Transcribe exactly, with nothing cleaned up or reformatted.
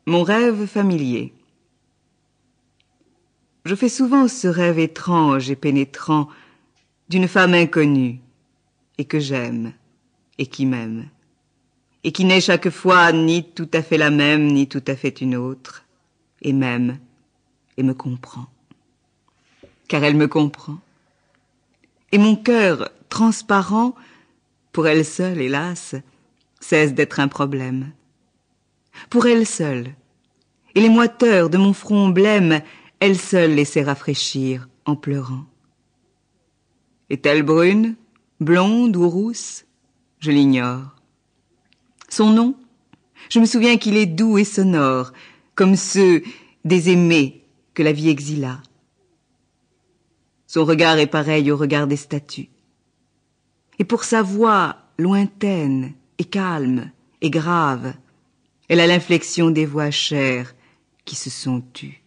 Mon rêve familier. Je fais souvent ce rêve étrange et pénétrant d'une femme inconnue, et que j'aime, et qui m'aime, et qui n'est chaque fois ni tout à fait la même, ni tout à fait une autre, et m'aime, et me comprend. Car elle me comprend. Et mon cœur, transparent, pour elle seule, hélas, cesse d'être un problème. Pour elle seule, et les moiteurs de mon front blême, elle seule les sait rafraîchir en pleurant. Est-elle brune, blonde ou rousse? Je l'ignore. Son nom? Je me souviens qu'il est doux et sonore, comme ceux des aimés que la vie exila. Son regard est pareil au regard des statues. Et pour sa voix lointaine et calme et grave, elle a l'inflexion des voix chères qui se sont tues.